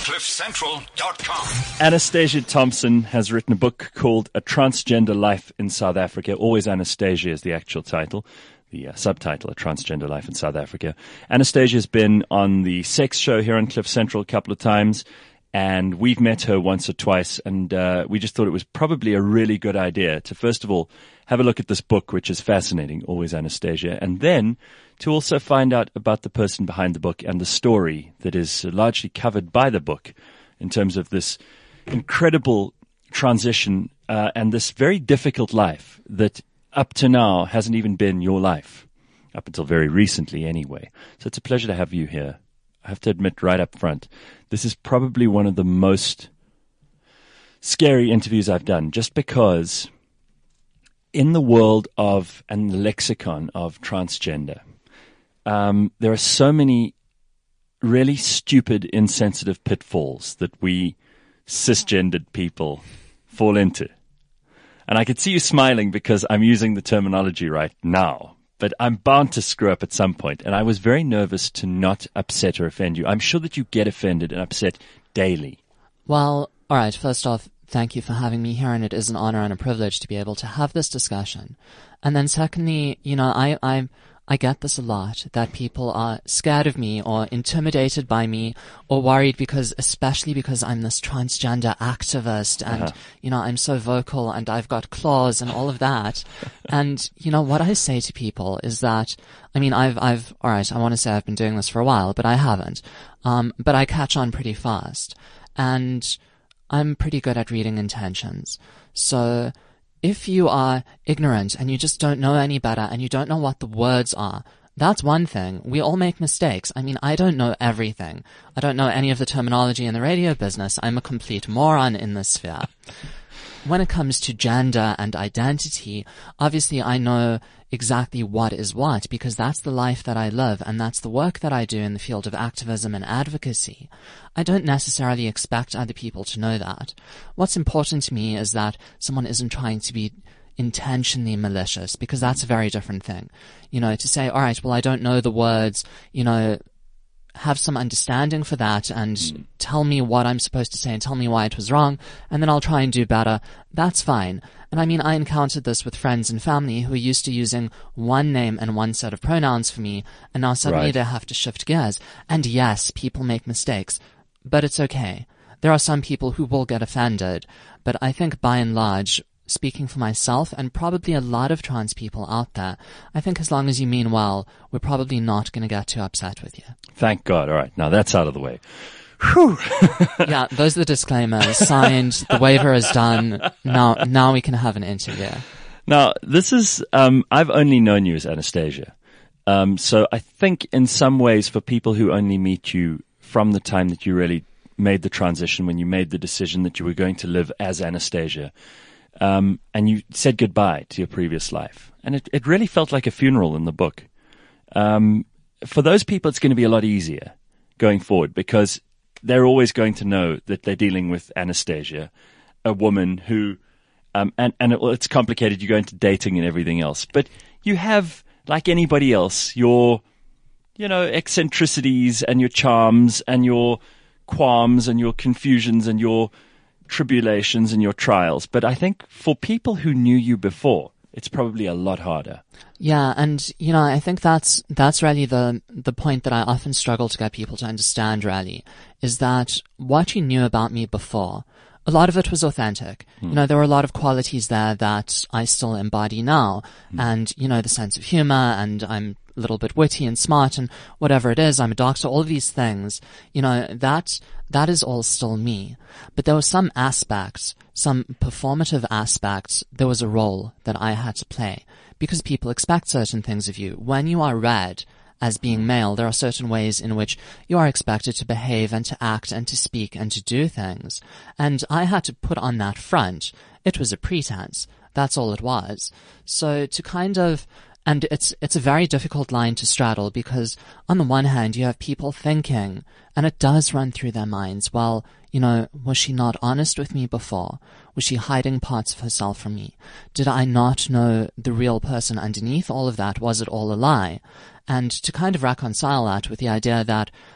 CliffCentral.com. Anastasia Thompson has written a book called A Transgender Life in South Africa. Always Anastasia is the actual title. The subtitle, A Transgender Life in South Africa. Anastasia's been on the Sex Show here on Cliff Central a couple of times, and we've met her once or twice, and we just thought it was probably a really good idea to, first of all, have a look at this book, which is fascinating, Always Anastasia, and then to also find out about the person behind the book and the story that is largely covered by the book in terms of this incredible transition and this very difficult life that up to now hasn't even been your life, up until very recently anyway. So it's a pleasure to have you here. I have to admit right up front, this is probably one of the most scary interviews I've done, just because in the world of and the lexicon of transgender, there are so many really stupid, insensitive pitfalls that we cisgendered people fall into. And I could see you smiling because I'm using the terminology right now, but I'm bound to screw up at some point. And I was very nervous to not upset or offend you. I'm sure that you get offended and upset daily. Well, all right. First off, thank you for having me here, and it is an honor and a privilege to be able to have this discussion. And then secondly, you know, I get this a lot, that people are scared of me or intimidated by me or worried especially because I'm this transgender activist and, you know, I'm so vocal and I've got claws and all of that. And, you know, what I say to people is that, I mean, all right, I want to say I've been doing this for a while, but I haven't. But I catch on pretty fast, and I'm pretty good at reading intentions. So if you are ignorant and you just don't know any better and you don't know what the words are, that's one thing. We all make mistakes. I mean, I don't know everything. I don't know any of the terminology in the radio business. I'm a complete moron in this sphere. When it comes to gender and identity, obviously I know exactly what is what, because that's the life that I live and that's the work that I do in the field of activism and advocacy. I don't necessarily expect other people to know that. What's important to me is that someone isn't trying to be intentionally malicious, because that's a very different thing. You know, to say, all right, well, I don't know the words, you know, have some understanding for that and tell me what I'm supposed to say and tell me why it was wrong, and then I'll try and do better. That's fine. And I mean, I encountered this with friends and family who are used to using one name and one set of pronouns for me, and now suddenly they have to shift gears. And yes, people make mistakes, but it's okay. There are some people who will get offended, but I think by and large, speaking for myself and probably a lot of trans people out there, I think as long as you mean well, we're probably not going to get too upset with you. Thank God. All right. Now that's out of the way. Whew. Yeah, those are the disclaimers. Signed. The waiver is done. Now we can have an interview. Now, this is, I've only known you as Anastasia. So I think in some ways for people who only meet you from the time that you really made the transition, when you made the decision that you were going to live as Anastasia, and you said goodbye to your previous life. And it really felt like a funeral in the book. For those people, it's going to be a lot easier going forward, because they're always going to know that they're dealing with Anastasia, a woman who, it's complicated. You go into dating and everything else, but you have, like anybody else, your, you know, eccentricities and your charms and your qualms and your confusions and your tribulations and your trials. But I think for people who knew you before, it's probably a lot harder. Yeah, and you know, I think that's really the point that I often struggle to get people to understand, really, is that what you knew about me before, a lot of it was authentic. You know, there were a lot of qualities there that I still embody now. And, you know, the sense of humor, and I'm a little bit witty and smart and whatever it is, I'm a doctor, all of these things, you know, that is all still me. But there were some aspects, some performative aspects, there was a role that I had to play, because people expect certain things of you. When you are read as being male, there are certain ways in which you are expected to behave and to act and to speak and to do things. And I had to put on that front. It was a pretense. That's all it was. So to kind of, and it's a very difficult line to straddle, because on the one hand, you have people thinking, and it does run through their minds, well, you know, was she not honest with me before? Was she hiding parts of herself from me? Did I not know the real person underneath all of that? Was it all a lie? And to kind of reconcile that with the idea that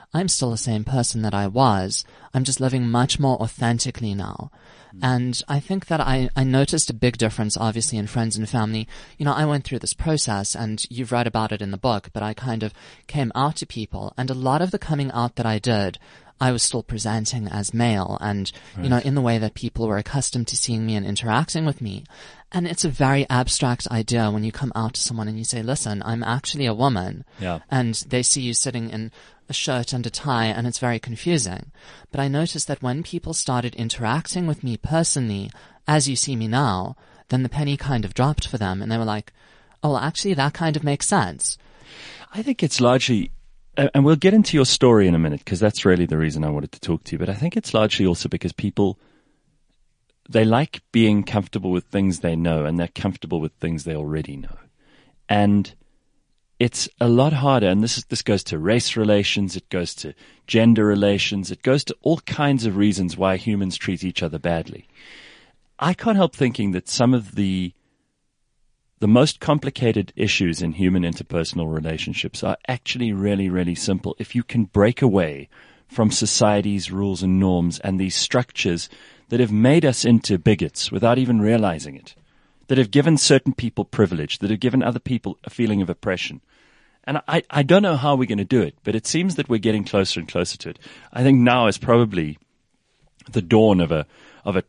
I'm still the same person that I was. I'm just living much more authentically now. And I think that I noticed a big difference, obviously, in friends and family. You know, I went through this process, and you've read about it in the book, but I kind of came out to people, and a lot of the coming out that I did, I was still presenting as male and, Right. you know, in the way that people were accustomed to seeing me and interacting with me. And it's a very abstract idea when you come out to someone and you say, listen, I'm actually a woman. Yeah. And they see you sitting in a shirt and a tie, and it's very confusing. But I noticed that when people started interacting with me personally, as you see me now, then the penny kind of dropped for them, and they were like, oh, well, actually, that kind of makes sense. I think it's largely, and we'll get into your story in a minute, because that's really the reason I wanted to talk to you, but I think it's largely also because people, they like being comfortable with things they know, and they're comfortable with things they already know. And it's a lot harder, and this goes to race relations, it goes to gender relations, it goes to all kinds of reasons why humans treat each other badly. I can't help thinking that some of the most complicated issues in human interpersonal relationships are actually really, really simple if you can break away from society's rules and norms and these structures that have made us into bigots without even realizing it, that have given certain people privilege, that have given other people a feeling of oppression. And I don't know how we're going to do it, but it seems that we're getting closer and closer to it. I think now is probably the dawn of a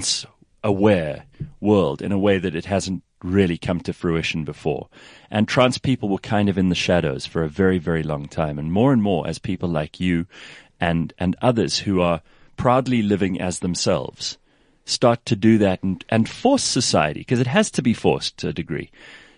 trans-aware world in a way that it hasn't really come to fruition before. And trans people were kind of in the shadows for a very, very long time. And more as people like you and others who are proudly living as themselves start to do that and force society, because it has to be forced to a degree,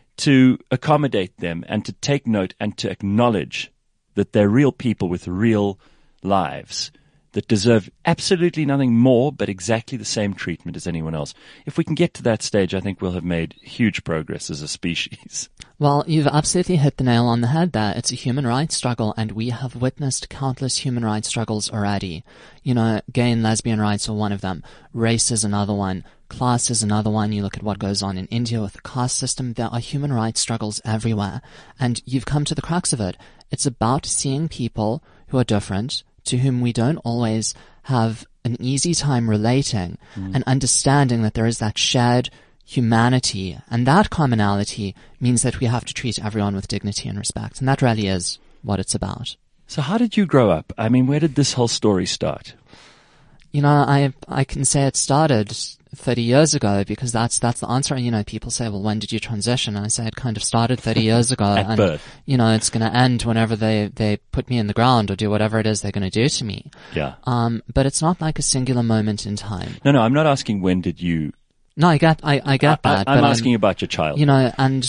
to accommodate them and to take note and to acknowledge that they're real people with real lives that deserve absolutely nothing more but exactly the same treatment as anyone else. If we can get to that stage, I think we'll have made huge progress as a species. Well, you've absolutely hit the nail on the head there. It's a human rights struggle, and we have witnessed countless human rights struggles already. You know, gay and lesbian rights are one of them. Race is another one. Class is another one. You look at what goes on in India with the caste system. There are human rights struggles everywhere. And you've come to the crux of it. It's about seeing people who are different, to whom we don't always have an easy time relating, and understanding that there is that shared humanity, and that commonality means that we have to treat everyone with dignity and respect, and that really is what it's about. So how did you grow up? I mean, where did this whole story start? You know, I can say it started 30 years ago, because that's the answer. You know, people say, well, when did you transition? And I say it kind of started 30 years ago. At birth. You know, it's going to end whenever they put me in the ground or do whatever it is they're going to do to me. Yeah. But it's not like a singular moment in time. No, I'm not asking when did you. No, I get that. I'm asking about your childhood. You know, and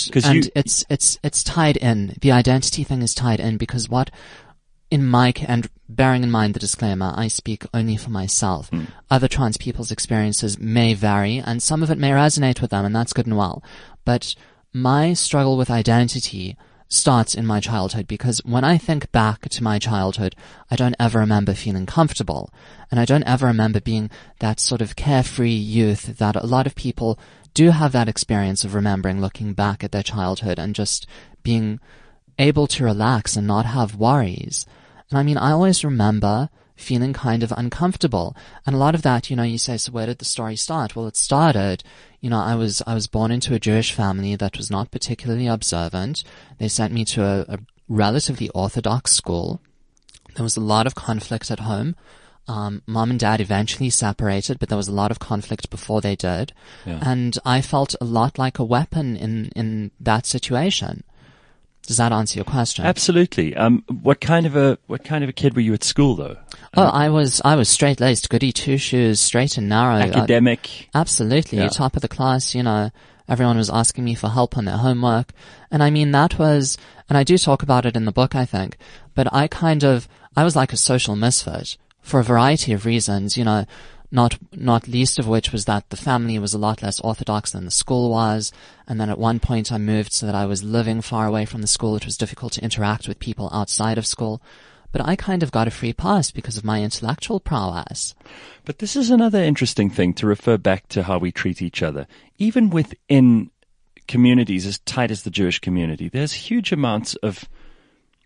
it's tied in. The identity thing is tied in, because and bearing in mind the disclaimer, I speak only for myself. Other trans people's experiences may vary, and some of it may resonate with them, and that's good and well. But my struggle with identity starts in my childhood, because when I think back to my childhood, I don't ever remember feeling comfortable, and I don't ever remember being that sort of carefree youth that a lot of people do have that experience of remembering, looking back at their childhood and just being able to relax and not have worries. And I mean, I always remember feeling kind of uncomfortable. And a lot of that, you know, you say, so where did the story start? Well, it started, you know, I was born into a Jewish family that was not particularly observant. They sent me to a relatively orthodox school. There was a lot of conflict at home. Mom and dad eventually separated, but there was a lot of conflict before they did. Yeah. And I felt a lot like a weapon in that situation. Does that answer your question? Absolutely. What kind of a kid were you at school, though? Oh, I was straight-laced, goody two-shoes, straight and narrow. Academic. Absolutely. Yeah. Top of the class, you know. Everyone was asking me for help on their homework. And I mean, that was, and I do talk about it in the book, I think, but I was like a social misfit for a variety of reasons, you know. Not least of which was that the family was a lot less orthodox than the school was, and then at one point I moved so that I was living far away from the school. It was difficult to interact with people outside of school. But I kind of got a free pass because of my intellectual prowess. But this is another interesting thing to refer back to how we treat each other. Even within communities as tight as the Jewish community, there's huge amounts of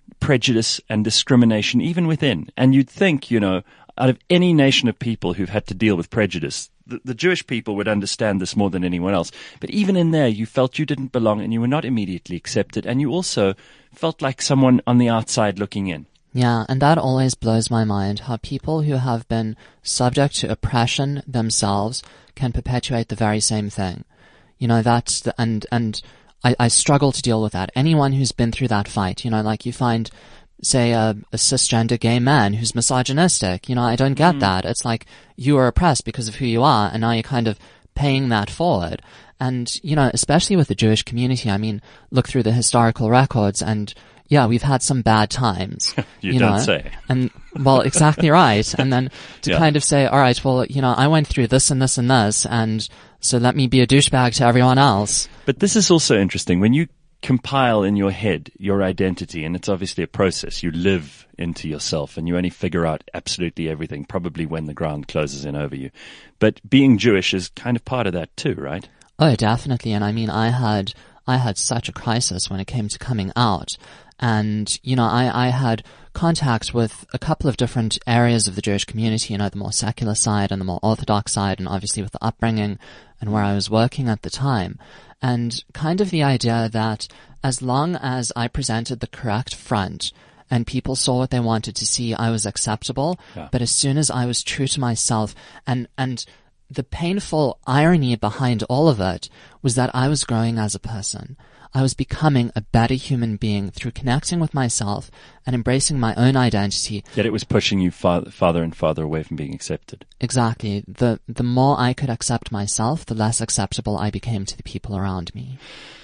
prejudice and discrimination even within. And you'd think, out of any nation of people who've had to deal with prejudice, the Jewish people would understand this more than anyone else. But even in there, you felt you didn't belong and you were not immediately accepted. And you also felt like someone on the outside looking in. Yeah, and that always blows my mind, how people who have been subject to oppression themselves can perpetuate the very same thing. That's and I struggle to deal with that. Anyone who's been through that fight, like you find, say, a cisgender gay man who's misogynistic. I don't get that. It's like you are oppressed because of who you are, and now you're kind of paying that forward. And, especially with the Jewish community, look through the historical records and, yeah, we've had some bad times. you don't say. And, well, exactly right. And then to kind of say, all right, well, I went through this and this and this, and so let me be a douchebag to everyone else. But this is also interesting. When you compile in your head your identity, and it's obviously a process, you live into yourself and you only figure out absolutely everything, probably when the ground closes in over you. But being Jewish is kind of part of that too, right? Oh, definitely. And I had such a crisis when it came to coming out. And, I had contact with a couple of different areas of the Jewish community, the more secular side and the more orthodox side, and obviously with the upbringing and where I was working at the time. And kind of the idea that as long as I presented the correct front and people saw what they wanted to see, I was acceptable. Yeah. But as soon as I was true to myself, and the painful irony behind all of it was that I was growing as a person. I was becoming a better human being through connecting with myself and embracing my own identity. Yet it was pushing you farther and farther away from being accepted. Exactly. The more I could accept myself, the less acceptable I became to the people around me.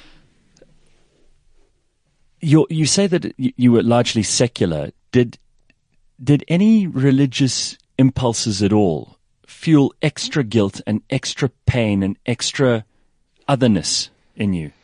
You say that you were largely secular. Did any religious impulses at all fuel extra guilt and extra pain and extra otherness in you?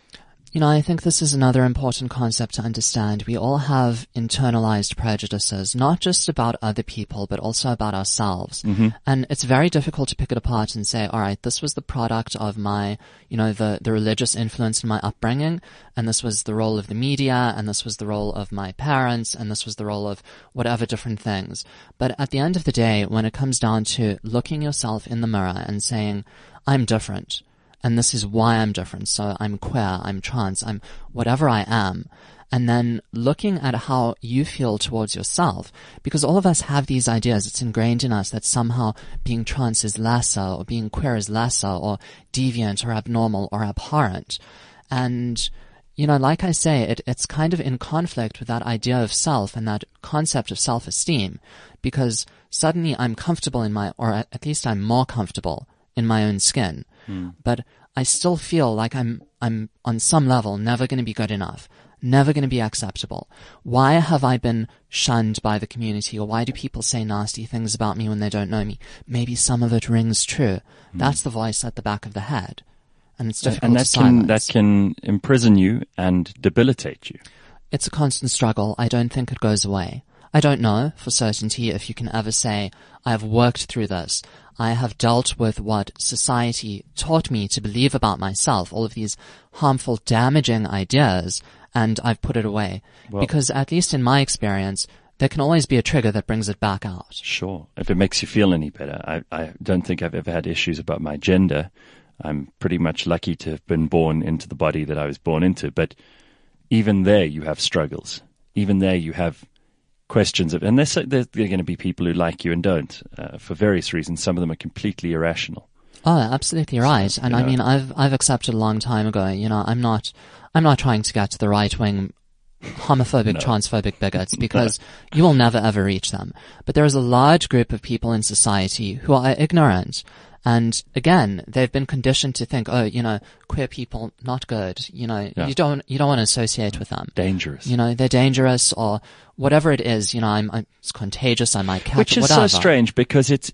I think this is another important concept to understand. We all have internalized prejudices, not just about other people, but also about ourselves. Mm-hmm. And it's very difficult to pick it apart and say, all right, this was the product of my, the religious influence in my upbringing, and this was the role of the media, and this was the role of my parents, and this was the role of whatever different things. But at the end of the day, when it comes down to looking yourself in the mirror and saying, I'm different, and this is why I'm different. So I'm queer, I'm trans, I'm whatever I am. And then looking at how you feel towards yourself, because all of us have these ideas. It's ingrained in us that somehow being trans is lesser, or being queer is lesser, or deviant, or abnormal, or abhorrent. And, like I say, it's kind of in conflict with that idea of self and that concept of self-esteem, because suddenly I'm comfortable or at least I'm more comfortable in my own skin. But I still feel like I'm on some level never going to be good enough, never going to be acceptable. Why have I been shunned by the community, or why do people say nasty things about me when they don't know me? Maybe some of it rings true. That's the voice at the back of the head, and it's difficult to silence. That can imprison you and debilitate you. It's a constant struggle. I don't think it goes away. I don't know for certainty if you can ever say, I have worked through this. I have dealt with what society taught me to believe about myself, all of these harmful, damaging ideas, and I've put it away. Well, because at least in my experience, there can always be a trigger that brings it back out. Sure. If it makes you feel any better. I don't think I've ever had issues about my gender. I'm pretty much lucky to have been born into the body that I was born into. But even there you have struggles. Even there you have questions of, and there are going to be people who like you and don't, for various reasons. Some of them are completely irrational. Oh, absolutely right. So, and I've accepted a long time ago. I'm not trying to get to the right wing homophobic, transphobic bigots, because you will never ever reach them. But there is a large group of people in society who are ignorant. And again, they've been conditioned to think, queer people, not good. You don't want to associate with them. Dangerous. They're dangerous, or whatever it is. It's contagious. I might catch it. Which is whatever. So strange, because it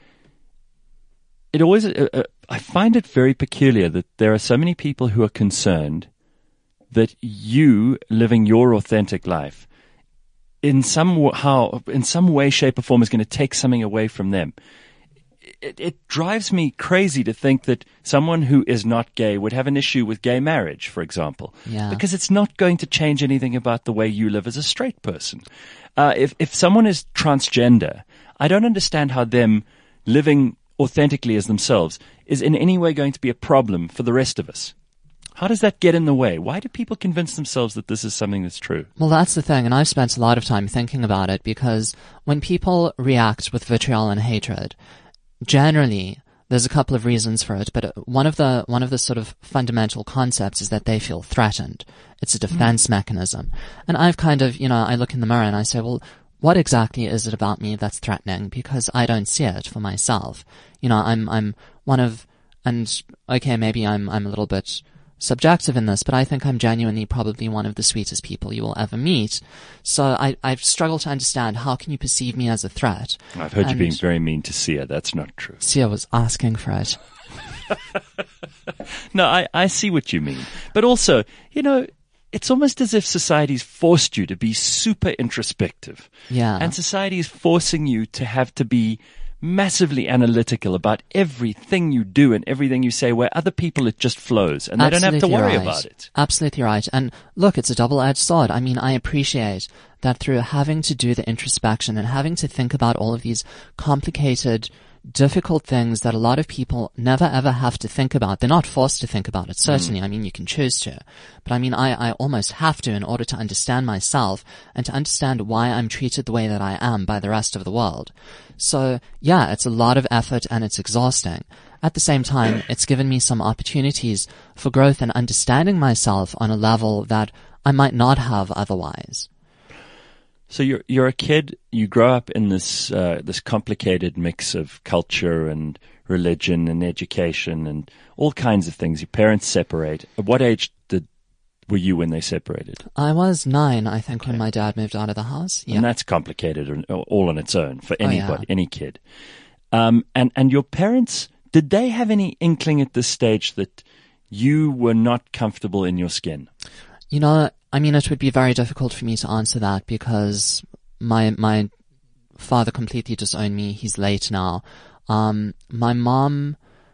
always. I find it very peculiar that there are so many people who are concerned that you living your authentic life in some way, shape, or form is going to take something away from them. it drives me crazy to think that someone who is not gay would have an issue with gay marriage, for example. Yeah. Because it's not going to change anything about the way you live as a straight person. If someone is transgender, I don't understand how them living authentically as themselves is in any way going to be a problem for the rest of us. How does that get in the way? Why do people convince themselves that this is something that's true? Well, that's the thing, and I've spent a lot of time thinking about it, because when people react with vitriol and hatred, generally there's a couple of reasons for it, but one of the sort of fundamental concepts is that they feel threatened. It's a defense mechanism. And I've kind of, I look in the mirror and I say, well, what exactly is it about me that's threatening? Because I don't see it for myself. I'm one of, and okay, maybe I'm a little bit subjective in this, but I think I'm genuinely probably one of the sweetest people you will ever meet. So I've struggled to understand, how can you perceive me as a threat? I've heard you being very mean to Sia. That's not true. Sia was asking for it. No, I see what you mean. But also, it's almost as if society's forced you to be super introspective. Yeah. And society is forcing you to have to be massively analytical about everything you do and everything you say, where other people it just flows and they don't have to worry about it. Absolutely right. And look, it's a double-edged sword. I mean, I appreciate that through having to do the introspection and having to think about all of these complicated, difficult things that a lot of people never ever have to think about. They're not forced to think about it, certainly. I mean, you can choose to. But I mean, I almost have to in order to understand myself and to understand why I'm treated the way that I am by the rest of the world. So, yeah, it's a lot of effort and it's exhausting. At the same time, it's given me some opportunities for growth and understanding myself on a level that I might not have otherwise. So you're a kid, you grow up in this complicated mix of culture and religion and education and all kinds of things. Your parents separate. At what age were you when they separated? I was 9, I think, when my dad moved out of the house. Yeah. And that's complicated all on its own for anybody, any kid. And your parents, did they have any inkling at this stage that you were not comfortable in your skin? I mean, it would be very difficult for me to answer that, because my father completely disowned me. He's late now. My mom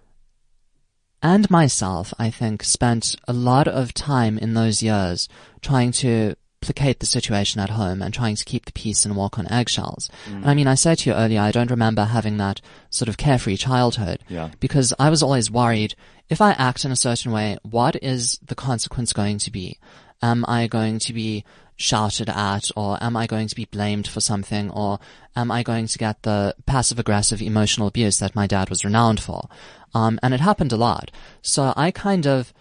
and myself, I think, spent a lot of time in those years trying to placate the situation at home and trying to keep the peace and walk on eggshells. And I mean, I said to you earlier, I don't remember having that sort of carefree childhood, because I was always worried, if I act in a certain way, what is the consequence going to be? Am I going to be shouted at, or am I going to be blamed for something, or am I going to get the passive-aggressive emotional abuse that my dad was renowned for? And it happened a lot. So I kind of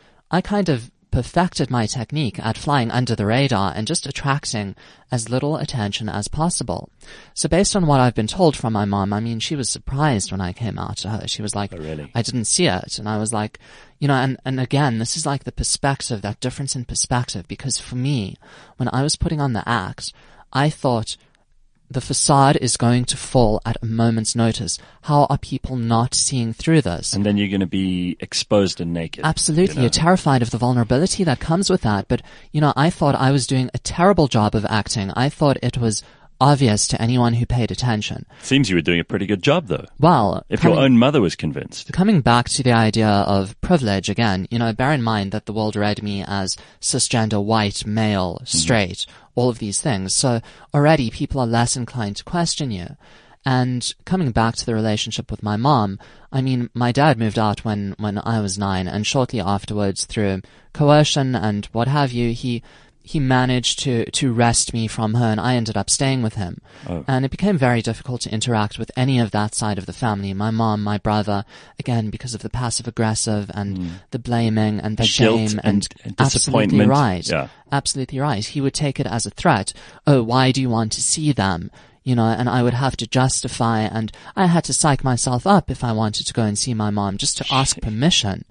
perfected my technique at flying under the radar and just attracting as little attention as possible. So based on what I've been told from my mom, I mean, she was surprised when I came out to her. She was like, "Oh, really? I didn't see it." And I was like, and again, this is like the perspective, that difference in perspective, because for me, when I was putting on the act, I thought, the facade is going to fall at a moment's notice. How are people not seeing through this? And then you're going to be exposed and naked. Absolutely. You're terrified of the vulnerability that comes with that. But, I thought I was doing a terrible job of acting. I thought it was obvious to anyone who paid attention. Seems you were doing a pretty good job, though. Well, if your own mother was convinced. Coming back to the idea of privilege again, bear in mind that the world read me as cisgender, white, male, straight, all of these things. So already people are less inclined to question you. And coming back to the relationship with my mom, I mean, my dad moved out when I was 9, and shortly afterwards, through coercion and what have you, he managed to wrest me from her, and I ended up staying with him. Oh. And it became very difficult to interact with any of that side of the family. My mom, my brother, again, because of the passive-aggressive and the blaming and the shame and disappointment. Absolutely right. Yeah. Absolutely right. He would take it as a threat. Oh, why do you want to see them? And I would have to justify, and I had to psych myself up if I wanted to go and see my mom just to ask permission.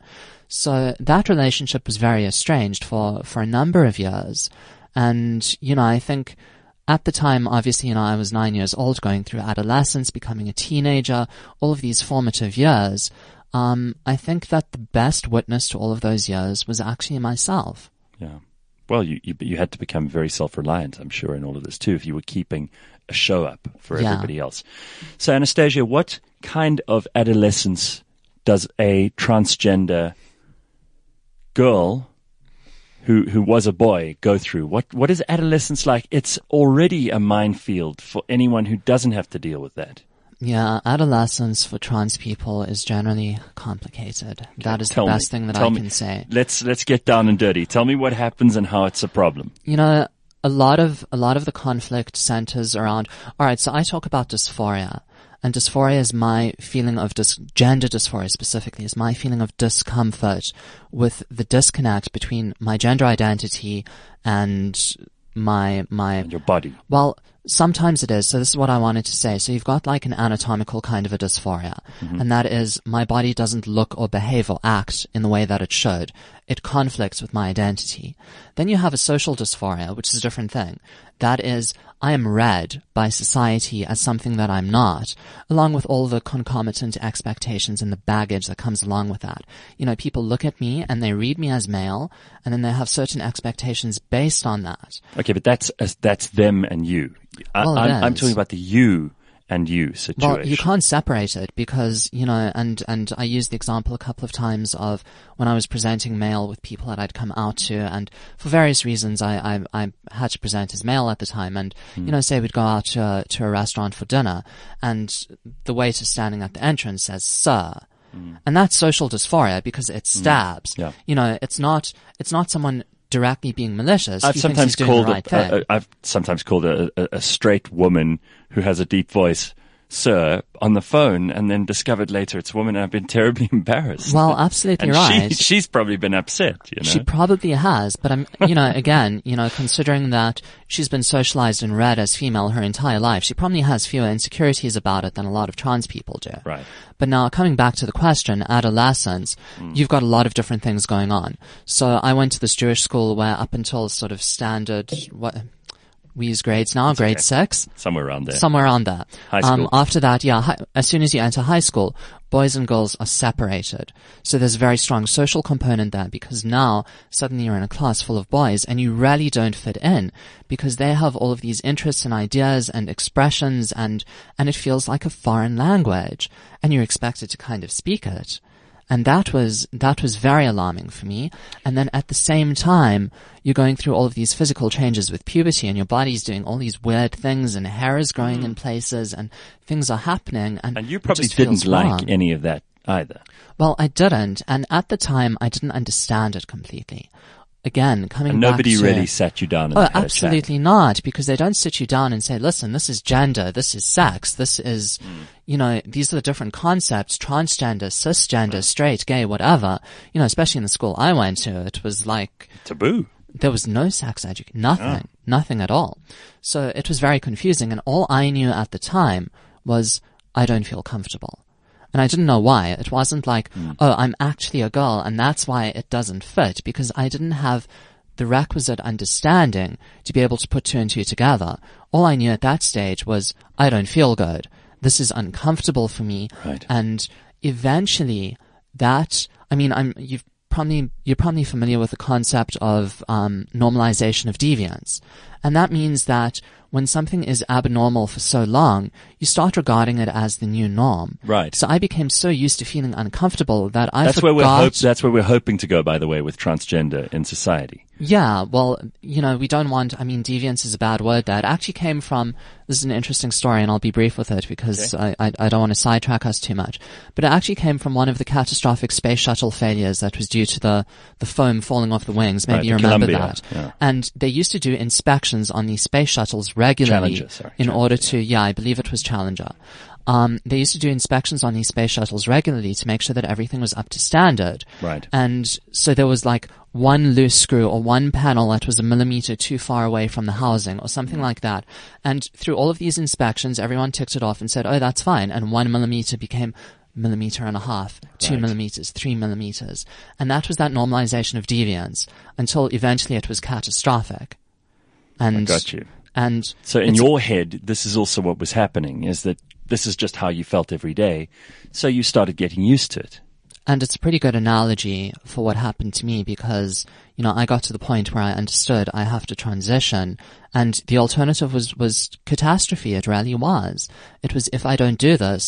So that relationship was very estranged for a number of years. And, I think at the time, obviously, I was 9 years old, going through adolescence, becoming a teenager, all of these formative years. I think that the best witness to all of those years was actually myself. Yeah. Well, you had to become very self-reliant, I'm sure, in all of this too, if you were keeping a show up for everybody else. So, Anastasia, what kind of adolescence does a transgender girl who was a boy go through? What is adolescence like? It's already a minefield for anyone who doesn't have to deal with that. Yeah, adolescence for trans people is generally complicated. Okay, that is the best thing that I can say. Let's get down and dirty. Tell me what happens and how it's a problem. You know, a lot of the conflict centers around, all right, so I talk about dysphoria. And dysphoria is my feeling of gender dysphoria specifically is my feeling of discomfort with the disconnect between my gender identity and and your body. Well, sometimes it is. So this is what I wanted to say. So you've got like an anatomical kind of a dysphoria, and that is my body doesn't look or behave or act in the way that it should. It conflicts with my identity. Then you have a social dysphoria, which is a different thing. That is, I am read by society as something that I'm not, along with all the concomitant expectations and the baggage that comes along with that. You know, people look at me and they read me as male, and then they have certain expectations based on that. Okay, but that's them and you. I'm talking about the you and you situation. Well, you can't separate it because, you know, and I used the example a couple of times of when I was presenting male with people that I'd come out to, and for various reasons I had to present as male at the time, and, you know, say we'd go out to a restaurant for dinner, and the waiter standing at the entrance says, "Sir." And that's social dysphoria because it stabs. Yeah. You know, it's not someone directly being malicious. I've sometimes called a straight woman who has a deep voice, "Sir," on the phone, and then discovered later it's a woman, and I've been terribly embarrassed. Well, absolutely and right. She's probably been upset, you know. She probably has, but I'm, you know, again, you know, considering that she's been socialized and read as female her entire life, she probably has fewer insecurities about it than a lot of trans people do. Right. But now, coming back to the question, adolescence, you've got a lot of different things going on. So I went to this Jewish school where up until sort of standard, we use grades now, grade 6. Somewhere around there. High school. After that, as soon as you enter high school, boys and girls are separated. So there's a very strong social component there because now suddenly you're in a class full of boys and you really don't fit in because they have all of these interests and ideas and expressions and it feels like a foreign language and you're expected to kind of speak it. And that was very alarming for me. And then at the same time, you're going through all of these physical changes with puberty and your body's doing all these weird things and hair is growing in places and things are happening. And you probably didn't like any of that either. Well, I didn't. And at the time, I didn't understand it completely. Again, coming back to... Nobody really sat you down and had a chat. Absolutely not, because they don't sit you down and say, listen, this is gender, this is sex, this is, you know, these are the different concepts, transgender, cisgender, straight, gay, whatever. You know, especially in the school I went to, it was like... taboo. There was no sex education, nothing at all. So it was very confusing, and all I knew at the time was, I don't feel comfortable. And I didn't know why. It wasn't like, oh, I'm actually a girl and that's why it doesn't fit, because I didn't have the requisite understanding to be able to put two and two together. All I knew at that stage was, I don't feel good. This is uncomfortable for me. Right. And eventually you're probably familiar with the concept of normalization of deviance. And that means that when something is abnormal for so long, you start regarding it as the new norm. Right. So I became so used to feeling uncomfortable that that's forgot... That's where we're hoping to go, by the way, with transgender in society. Yeah, well, you know, we don't want... I mean, deviance is a bad word there. It actually came from... This is an interesting story, and I'll be brief with it because I don't want to sidetrack us too much. But it actually came from one of the catastrophic space shuttle failures that was due to the foam falling off the wings. Maybe you remember that. Yeah. And they used to do inspections on these space shuttles regularly order to... I believe it was Challenger. They used to do inspections on these space shuttles regularly to make sure that everything was up to standard. Right. And so there was like one loose screw or one panel that was a millimeter too far away from the housing or something like that. And through all of these inspections, everyone ticked it off and said, oh, that's fine. And 1 millimeter became 1.5 millimeters, 2 millimeters, 3 millimeters. And that was that normalization of deviance until eventually it was catastrophic. And I got you. And so in your head, this is also what was happening, is that this is just how you felt every day. So you started getting used to it. And it's a pretty good analogy for what happened to me because, you know, I got to the point where I understood I have to transition, and the alternative was catastrophe. It really was. It was, if I don't do this,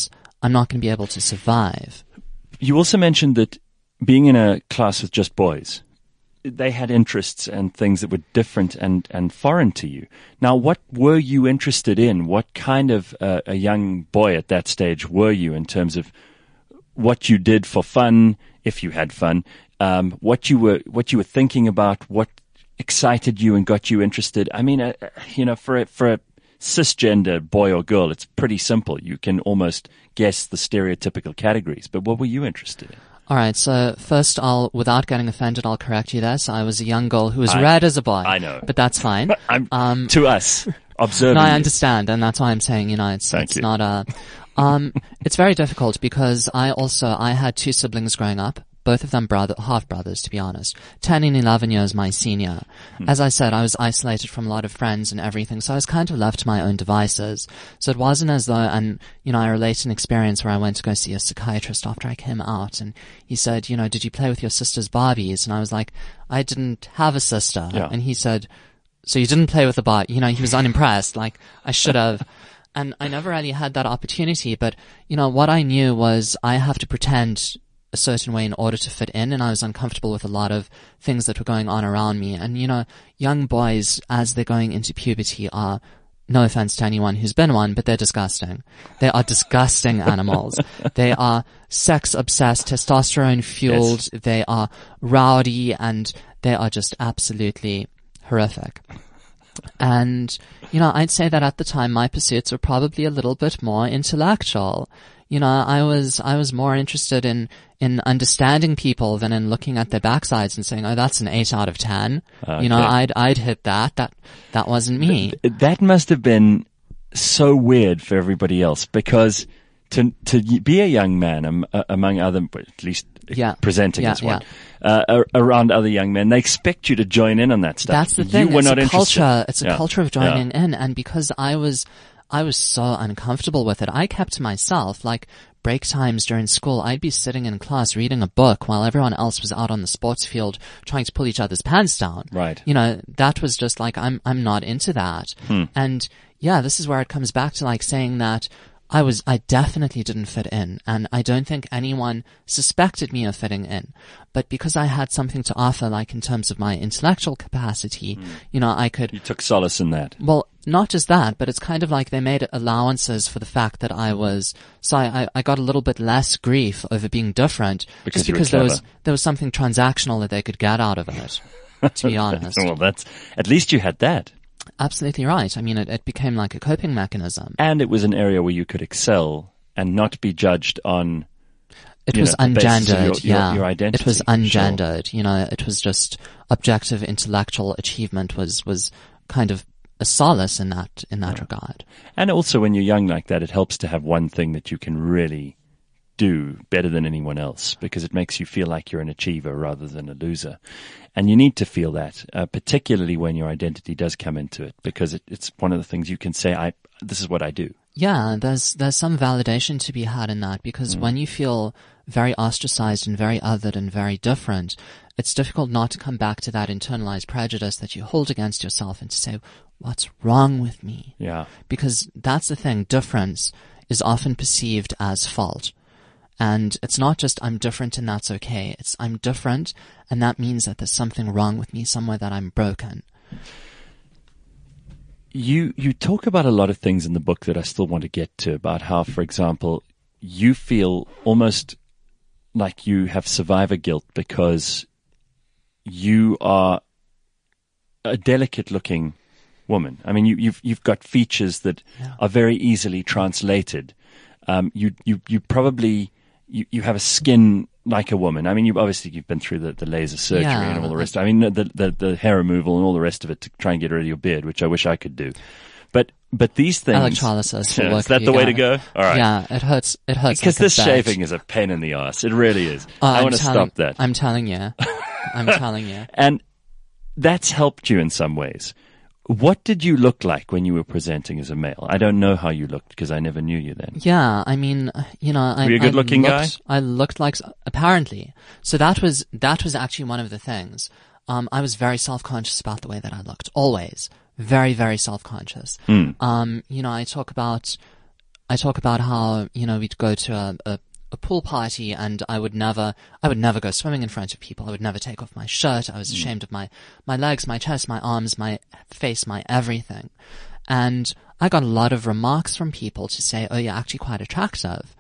I'm not going to be able to survive. You also mentioned that being in a class with just boys, they had interests and things that were different and foreign to you. Now, what were you interested in? What kind of a young boy at that stage were you in terms of what you did for fun, if you had fun, what you were thinking about, what excited you and got you interested? I mean, for a cisgender boy or girl, it's pretty simple. You can almost guess the stereotypical categories. But what were you interested in? All right, so first, without getting offended, I'll correct you there. So I was a young girl who was read as a boy. I know. But that's fine. To us, observing. No, I you. understand, and that's why I'm saying, it's not a... it's very difficult because I had two siblings growing up, both of them half brothers, to be honest. 10 and 11 years my senior. As I said, I was isolated from a lot of friends and everything, so I was kind of left to my own devices. So it wasn't as though, I relate an experience where I went to go see a psychiatrist after I came out, and he said, did you play with your sister's Barbies? And I was like, I didn't have a sister. Yeah. And he said, so you didn't play with the Barbie? He was unimpressed, like I should have. And I never really had that opportunity, but, what I knew was I have to pretend a certain way in order to fit in, and I was uncomfortable with a lot of things that were going on around me. And, young boys, as they're going into puberty, are, no offense to anyone who's been one, but they're disgusting. They are disgusting animals. They are sex-obsessed, testosterone-fueled, yes. They are rowdy, and they are just absolutely horrific. And, I'd say that at the time my pursuits were probably a little bit more intellectual. I was more interested in understanding people than in looking at their backsides and saying, oh, that's an 8 out of 10. Okay. I'd hit that. That wasn't me. That must have been so weird for everybody else, because to be a young man among other, at least presenting as one, around other young men, they expect you to join in on that stuff. That's the thing. You were not interested. It's a culture of joining in, and because I was so uncomfortable with it, I kept to myself. Like break times during school, I'd be sitting in class reading a book while everyone else was out on the sports field trying to pull each other's pants down. Right. That was just like, I'm not into that. And this is where it comes back to like saying that I definitely didn't fit in, and I don't think anyone suspected me of fitting in. But because I had something to offer, like in terms of my intellectual capacity, I could... You took solace in that. Well, not just that, but it's kind of like they made allowances for the fact that I got a little bit less grief over being different, because there was something transactional that they could get out of it, to be honest. Well, at least you had that. Absolutely right. I mean, it became like a coping mechanism. And it was an area where you could excel and not be judged on... It was ungendered, your identity. It was ungendered. Sure. It was just objective intellectual achievement was kind of a solace in that regard. And also when you're young like that, it helps to have one thing that you can really do better than anyone else, because it makes you feel like you're an achiever rather than a loser. And you need to feel that, particularly when your identity does come into it, because it's one of the things you can say, this is what I do. Yeah, there's some validation to be had in that, because when you feel very ostracized and very othered and very different, it's difficult not to come back to that internalized prejudice that you hold against yourself and to say, what's wrong with me? Yeah. Because that's the thing, difference is often perceived as fault. And it's not just I'm different and that's okay. It's I'm different and that means that there's something wrong with me, somewhere that I'm broken. You talk about a lot of things in the book that I still want to get to, about how, for example, you feel almost like you have survivor guilt because you are a delicate-looking woman. I mean, you've got features that are very easily translated. You probably you have a skin like a woman. I mean, you've been through the laser surgery and all the rest. I mean, the hair removal and all the rest of it to try and get rid of your beard, which I wish I could do. But these things. Electrolysis. Is that the way to go? All right. Yeah, it hurts. It hurts because like this shaving is a pain in the ass. It really is. I want to stop that. I'm telling you. I'm telling you. And that's helped you in some ways. What did you look like when you were presenting as a male? I don't know how you looked because I never knew you then. Yeah, I mean, were you a good-looking guy? I looked like, apparently. So that was actually one of the things. I was very self-conscious about the way that I looked. Always. Very, very self-conscious. I talk about I talk about how, we'd go to a pool party and I would never go swimming in front of people. I would never take off my shirt. I was ashamed of my legs, my chest, my arms, my face, my everything. And I got a lot of remarks from people to say, oh, you're actually quite attractive,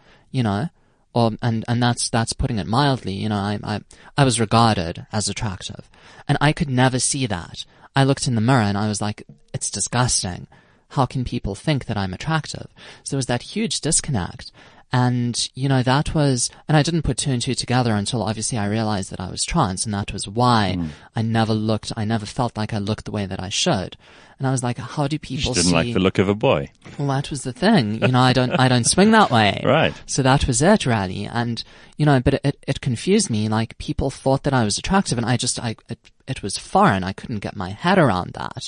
and that's putting it mildly. I was regarded as attractive, and I could never see that. I looked in the mirror and I was like, it's disgusting. How can people think that I'm attractive? So there was that huge disconnect. And, that was, and I didn't put two and two together until obviously I realized that I was trans, and that was why I never felt like I looked the way that I should. And I was like, how do people you didn't like the look of a boy. Well, that was the thing. I don't swing that way. Right. So that was it, really. And, but it confused me. Like, people thought that I was attractive, and it was foreign. I couldn't get my head around that.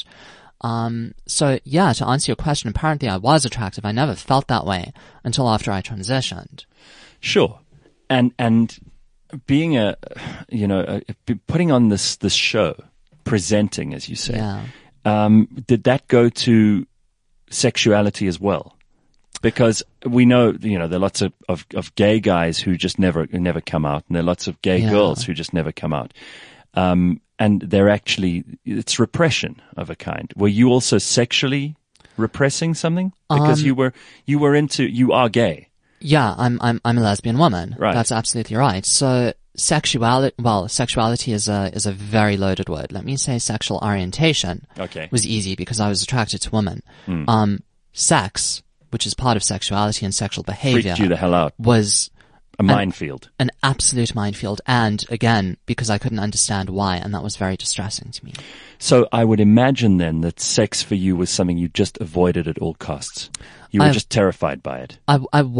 So yeah, to answer your question, apparently I was attractive. I never felt that way until after I transitioned. Sure. And being putting on this show, presenting, as you say, did that go to sexuality as well? Because we know, there are lots of gay guys who just never come out, and there are lots of gay girls who just never come out. And it's repression of a kind. Were you also sexually repressing something? Because you are gay. Yeah, I'm a lesbian woman. Right. That's absolutely right. So sexuality is a very loaded word. Let me say sexual orientation. Okay. Was easy because I was attracted to women. Sex, which is part of sexuality and sexual behavior, freaked you the hell out. Was a minefield. An absolute minefield. And again, because I couldn't understand why, and that was very distressing to me. So I would imagine then that sex for you was something you just avoided at all costs. You were just terrified by it. I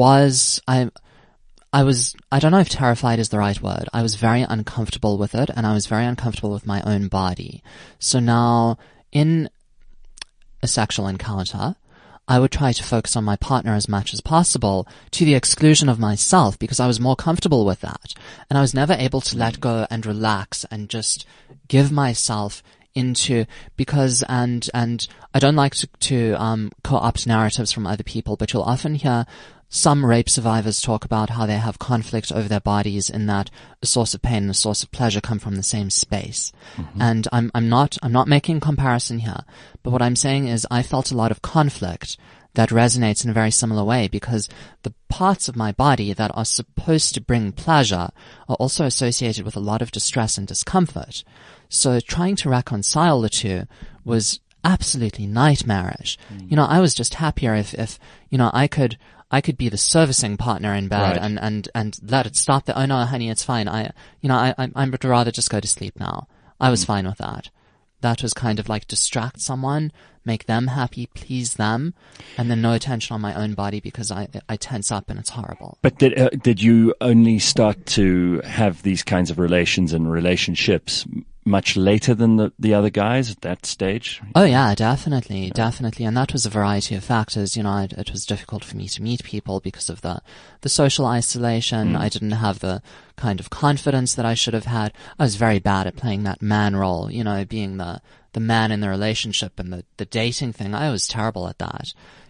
don't know if terrified is the right word. I was very uncomfortable with it, and I was very uncomfortable with my own body. So now, in a sexual encounter, I would try to focus on my partner as much as possible to the exclusion of myself, because I was more comfortable with that. And I was never able to let go and relax and just give myself into, because, and I don't like to co-opt narratives from other people, but you'll often hear some rape survivors talk about how they have conflict over their bodies, in that a source of pain and a source of pleasure come from the same space. Mm-hmm. And I'm not making comparison here, but what I'm saying is I felt a lot of conflict that resonates in a very similar way, because the parts of my body that are supposed to bring pleasure are also associated with a lot of distress and discomfort. So trying to reconcile the two was absolutely nightmarish. Mm. I was just happier if I could be the servicing partner in bed, right, and let it stop there. Oh no, honey, it's fine. I would rather just go to sleep now. I was fine with that. That was kind of like distract someone, make them happy, please them, and then no attention on my own body, because I tense up and it's horrible. But did you only start to have these kinds of relations and relationships much later than the other guys at that stage? Oh yeah, definitely. And that was a variety of factors. It was difficult for me to meet people because of the social isolation. Mm. I didn't have the kind of confidence that I should have had. I was very bad at playing that man role, being the man in the relationship and the dating thing. I was terrible at that.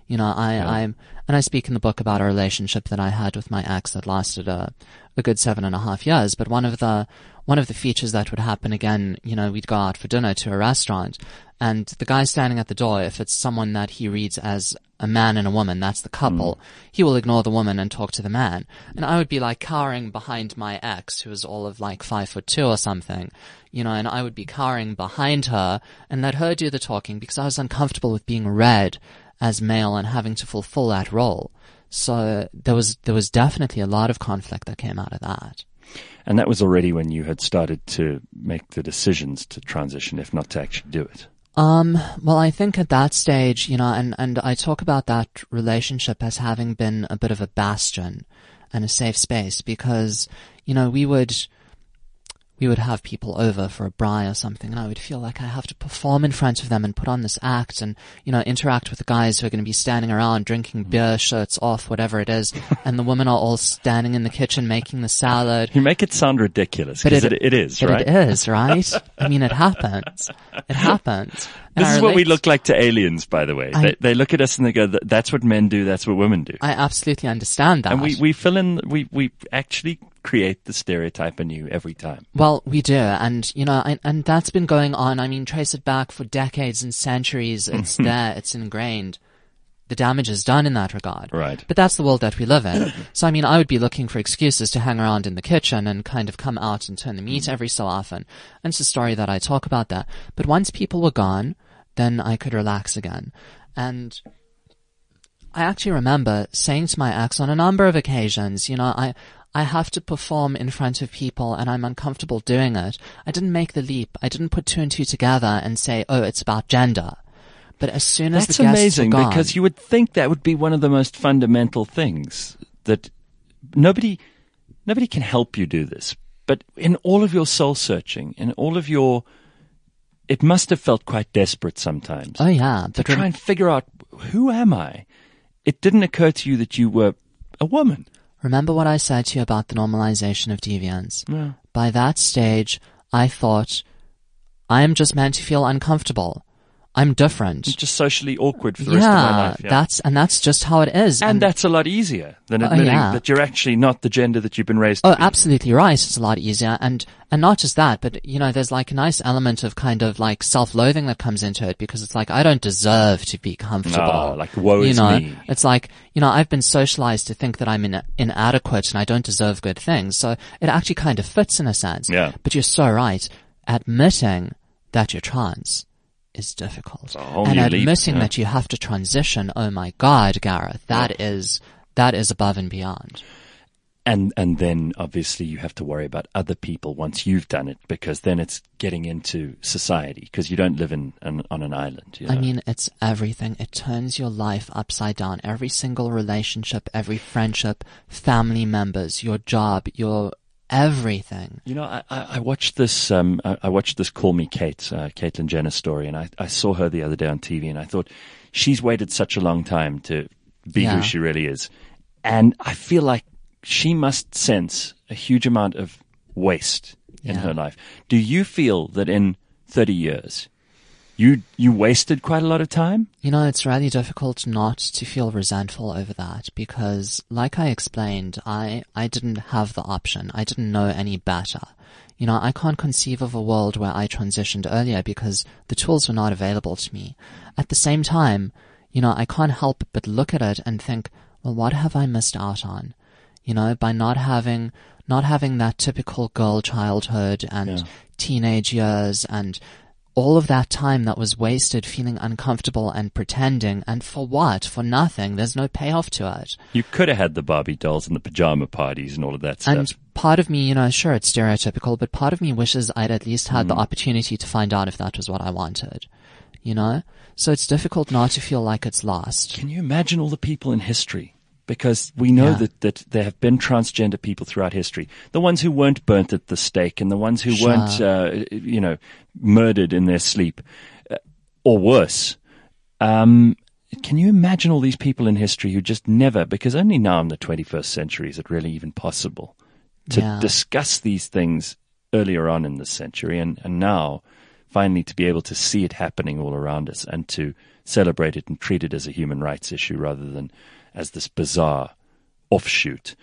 I speak in the book about a relationship that I had with my ex that lasted a good 7.5 years. But one of the features that would happen again, we'd go out for dinner to a restaurant, and the guy standing at the door, if it's someone that he reads as a man and a woman, that's the couple, he will ignore the woman and talk to the man. And I would be like cowering behind my ex, who was all of like 5'2" or something, and I would be cowering behind her and let her do the talking, because I was uncomfortable with being read as male and having to fulfill that role. So there was definitely a lot of conflict that came out of that. And that was already when you had started to make the decisions to transition, if not to actually do it. Well, I think at that stage, and I talk about that relationship as having been a bit of a bastion and a safe space, because, we we would have people over for a braai or something, and I would feel like I have to perform in front of them and put on this act and, interact with the guys who are going to be standing around drinking beer, shirts off, whatever it is, and the women are all standing in the kitchen making the salad. You make it sound ridiculous, because it is, but right? It is, right? I mean, it happens. It happens. This is what we look like to aliens, by the way. They look at us and they go, that's what men do, that's what women do. I absolutely understand that. And we fill in, we actually create the stereotype anew every time. Well, we do, and and that's been going on. I mean, trace it back for decades and centuries. It's there, it's ingrained. The damage is done in that regard. Right. But that's the world that we live in. So, I mean, I would be looking for excuses to hang around in the kitchen and kind of come out and turn the meat every so often. And it's a story that I talk about that. But once people were gone, then I could relax again. And I actually remember saying to my ex on a number of occasions, I have to perform in front of people and I'm uncomfortable doing it. I didn't make the leap. I didn't put two and two together and say, oh, it's about gender. But as soon as That's the guests amazing, were gone, because you would think that would be one of the most fundamental things, that nobody can help you do this. But in all of your soul searching, in all of it must have felt quite desperate sometimes. Oh yeah. To try and figure out, who am I? It didn't occur to you that you were a woman. Remember what I said to you about the normalization of deviance? Yeah. By that stage, I thought, I am just meant to feel uncomfortable. I'm different. It's just socially awkward for the rest of my life. Yeah, that's just how it is. And that's a lot easier than admitting that you're actually not the gender that you've been raised to be. Absolutely right. It's a lot easier. And not just that, but, there's like a nice element of kind of like self-loathing that comes into it, because it's like, I don't deserve to be comfortable. Like, woe is me. It's like, I've been socialized to think that I'm inadequate and I don't deserve good things. So it actually kind of fits in a sense. Yeah. But you're so right. Admitting that you're trans is difficult. And admitting that you have to transition, oh my God, Gareth, that is above and beyond. And then obviously you have to worry about other people once you've done it, because then it's getting into society, because you don't live on an island. I mean, it's everything. It turns your life upside down. Every single relationship, every friendship, family members, your job, your everything. I watched this. I watched this Call Me Kate, Caitlyn Jenner story, and I saw her the other day on TV, and I thought, she's waited such a long time to be who she really is, and I feel like she must sense a huge amount of waste in her life. Do you feel that in 30 years you wasted quite a lot of time? It's really difficult not to feel resentful over that, because like I explained, I didn't have the option. I didn't know any better. I can't conceive of a world where I transitioned earlier because the tools were not available to me. At the same time, I can't help but look at it and think, well, what have I missed out on? By not having that typical girl childhood and teenage years and all of that time that was wasted feeling uncomfortable and pretending, and for what? For nothing. There's no payoff to it. You could have had the Barbie dolls and the pajama parties and all of that stuff. And part of me, sure, it's stereotypical, but part of me wishes I'd at least had the opportunity to find out if that was what I wanted. So it's difficult not to feel like it's lost. Can you imagine all the people in history? Because we know that there have been transgender people throughout history. The ones who weren't burnt at the stake, and the ones who weren't, murdered in their sleep, or worse. Can you imagine all these people in history who just never, because only now in the 21st century is it really even possible to discuss these things earlier on in this century, and now finally to be able to see it happening all around us and to celebrate it and treat it as a human rights issue rather than as this bizarre offshoot.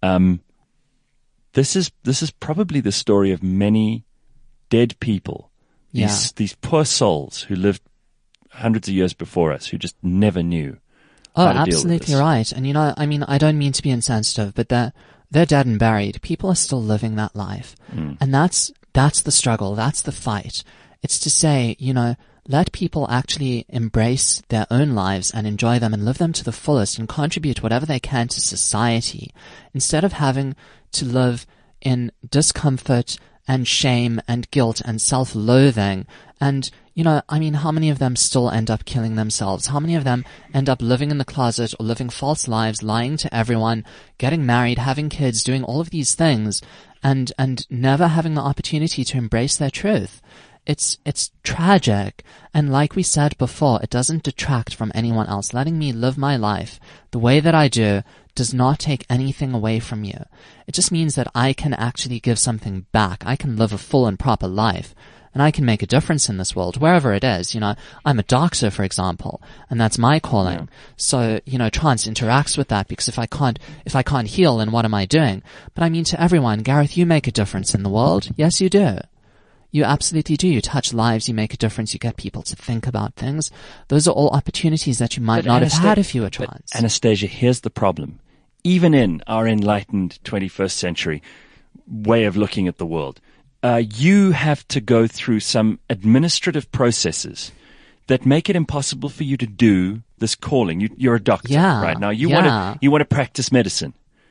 This is probably the story of many dead people. These poor souls who lived hundreds of years before us, who just never knew how to deal with this. Absolutely right. And I don't mean to be insensitive, but they're dead and buried. People are still living that life. And that's the struggle. That's the fight. It's to say, let people actually embrace their own lives and enjoy them and live them to the fullest and contribute whatever they can to society, instead of having to live in discomfort and shame and guilt and self-loathing. And, how many of them still end up killing themselves? How many of them end up living in the closet or living false lives, lying to everyone, getting married, having kids, doing all of these things? and never having the opportunity to embrace their truth. It's tragic. And like we said before, it doesn't detract from anyone else. Letting me live my life the way that I do does not take anything away from you. It just means that I can actually give something back. I can live a full and proper life. And I can make a difference in this world, wherever it is. I'm a doctor, for example, and that's my calling. Yeah. So, trance interacts with that, because if I can't heal, then what am I doing? But I mean to everyone, Gareth, you make a difference in the world. Yes, you do. You absolutely do. You touch lives, you make a difference, you get people to think about things. Those are all opportunities that you might not have had if you were trans. Anastasia, here's the problem. Even in our enlightened 21st century way of looking at the world, you have to go through some administrative processes that make it impossible for you to do this calling. You're a doctor right now. You want to practice medicine,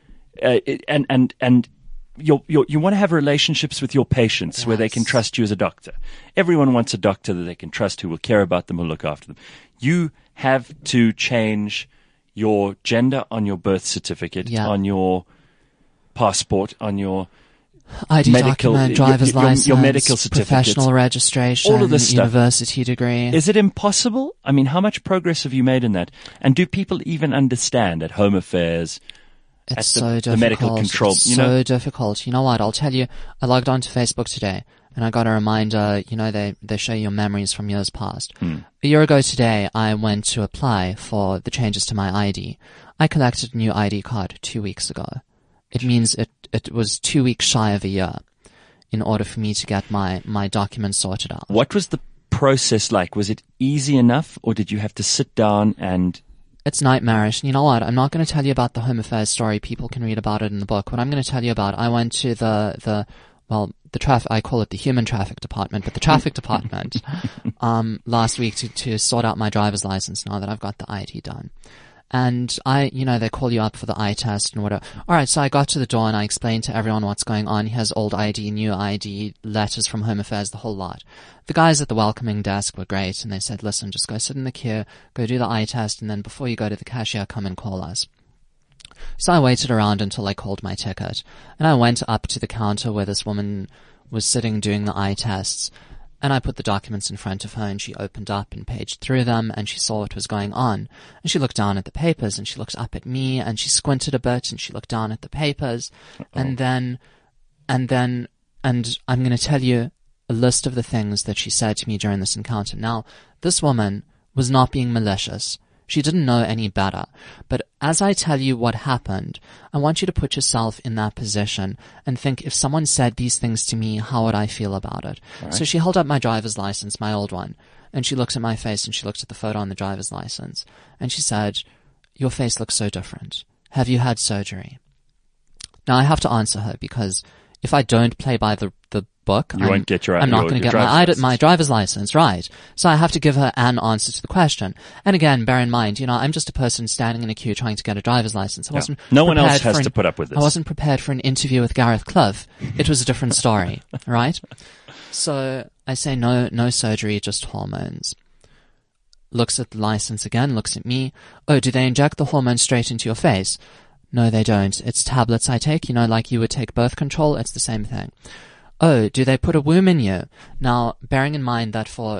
and you want to have relationships with your patients where they can trust you as a doctor. Everyone wants a doctor that they can trust, who will care about them, who will look after them. You have to change your gender on your birth certificate, on your passport, on your ID document, driver's license, your medical certificate, professional registration, all of this stuff. University degree. Is it impossible? I mean, how much progress have you made in that? And do people even understand at Home Affairs? It's so difficult. The medical control. It's so difficult. You know what? I'll tell you. I logged onto Facebook today, and I got a reminder. They show your memories from years past. A year ago today, I went to apply for the changes to my ID. I collected a new ID card 2 weeks ago. It means it was 2 weeks shy of a year in order for me to get my documents sorted out. What was the process like? Was it easy enough, or did you have to sit down and... It's nightmarish. And you know what? I'm not going to tell you about the Home Affairs story. People can read about it in the book. What I'm going to tell you about, I went to the traffic, I call it the human traffic department, but the traffic department, last week to sort out my driver's license now that I've got the ID done. And they call you up for the eye test and whatever. Alright, so I got to the door and I explained to everyone what's going on. Here's old ID, new ID, letters from Home Affairs, the whole lot. The guys at the welcoming desk were great, and they said, listen, just go sit in the queue, go do the eye test, and then before you go to the cashier, come and call us. So I waited around until they called my ticket, and I went up to the counter where this woman was sitting doing the eye tests, and I put the documents in front of her, and she opened up and paged through them, and she saw what was going on. And she looked down at the papers, and she looked up at me, and she squinted a bit, and she looked down at the papers. And I'm going to tell you a list of the things that she said to me during this encounter. Now, this woman was not being malicious. She didn't know any better. But as I tell you what happened, I want you to put yourself in that position and think, if someone said these things to me, how would I feel about it? Right. So she held up my driver's license, my old one, and she looked at my face and she looked at the photo on the driver's license, and she said, your face looks so different. Have you had surgery? Now I have to answer her, because if I don't play by the book, I'm not going to get my driver's license, right? So I have to give her an answer to the question. And again, bear in mind, I'm just a person standing in a queue trying to get a driver's license. No one else has to put up with this. I wasn't prepared for an interview with Gareth Cliff. It was a different story, right? So I say no surgery, just hormones. Looks at the license again, looks at me. Oh, do they inject the hormone straight into your face? No, they don't. It's tablets I take, like you would take birth control. It's the same thing. Oh, do they put a womb in you? Now, bearing in mind that for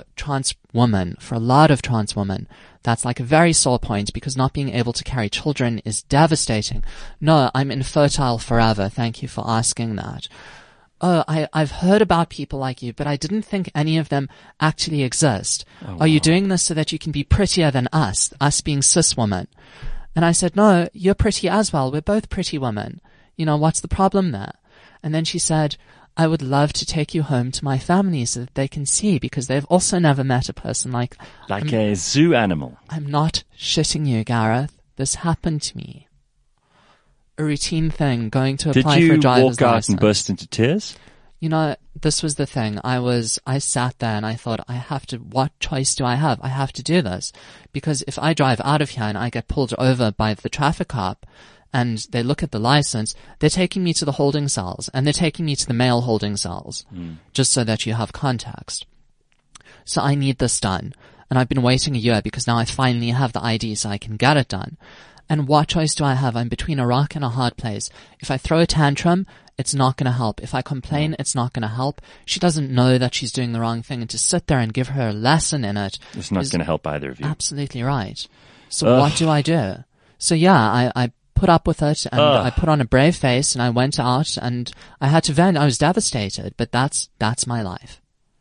a lot of trans women, that's like a very sore point, because not being able to carry children is devastating. No, I'm infertile forever. Thank you for asking that. Oh, I've heard about people like you, but I didn't think any of them actually exist. Oh, Are you doing this so that you can be prettier than us being cis women? And I said, no, you're pretty as well. We're both pretty women. What's the problem there? And then she said, I would love to take you home to my family so that they can see, because they've also never met a person like a zoo animal. I'm not shitting you, Gareth. This happened to me. A routine thing, going to apply for a driver's license. Did you walk out and burst into tears? This was the thing. I sat there and I thought, what choice do I have? I have to do this. Because if I drive out of here and I get pulled over by the traffic cop, and they look at the license, they're taking me to the holding cells, and they're taking me to the male holding cells, just so that you have context. So I need this done. And I've been waiting a year, because now I finally have the ID so I can get it done. And what choice do I have? I'm between a rock and a hard place. If I throw a tantrum, it's not going to help. If I complain, it's not going to help. She doesn't know that she's doing the wrong thing, and to sit there and give her a lesson in it, it's not going to help either of you. Absolutely right. So what do I do? So yeah, I put up with it, and I put on a brave face, and I went out, and I had to vent. I was devastated, but that's my life.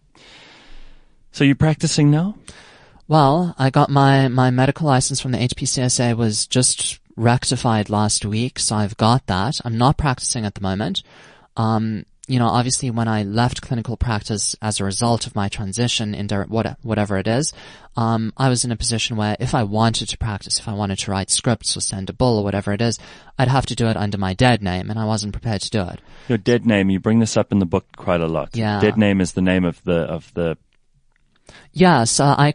So you're practicing now? Well, I got my medical license from the HPCSA was just rectified last week, so I've got that. I'm not practicing at the moment. Obviously when I left clinical practice as a result of my transition into whatever it is, I was in a position where if I wanted to practice, if I wanted to write scripts or send a bull or whatever it is, I'd have to do it under my dead name, and I wasn't prepared to do it. Your dead name, you bring this up in the book quite a lot. Yeah. Dead name is the name of the Yes, I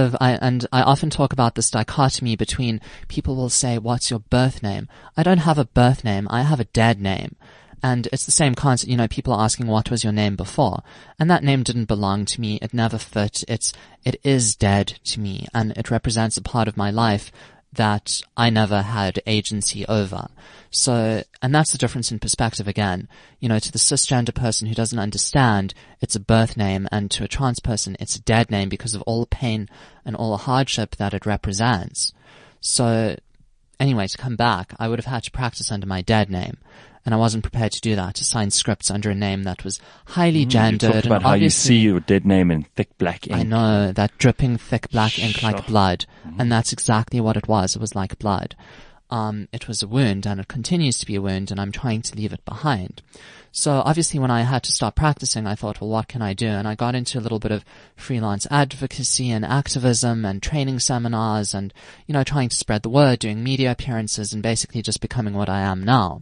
often talk about this dichotomy between people will say, what's your birth name? I don't have a birth name, I have a dead name. And it's the same concept, people are asking what was your name before. And that name didn't belong to me, it never fit, it is dead to me, and it represents a part of my life that I never had agency over. So, and that's the difference in perspective again. To the cisgender person who doesn't understand, it's a birth name, and to a trans person, it's a dead name because of all the pain and all the hardship that it represents. So, anyway, to come back, I would have had to practice under my dead name. And I wasn't prepared to do that, to sign scripts under a name that was highly gendered. You talked about how you see your dead name in thick black ink. I know, that dripping thick black ink like blood. And that's exactly what it was. It was like blood. It was a wound, and it continues to be a wound, and I'm trying to leave it behind. So obviously when I had to stop practicing, I thought, well, what can I do? And I got into a little bit of freelance advocacy and activism and training seminars and, trying to spread the word, doing media appearances, and basically just becoming what I am now.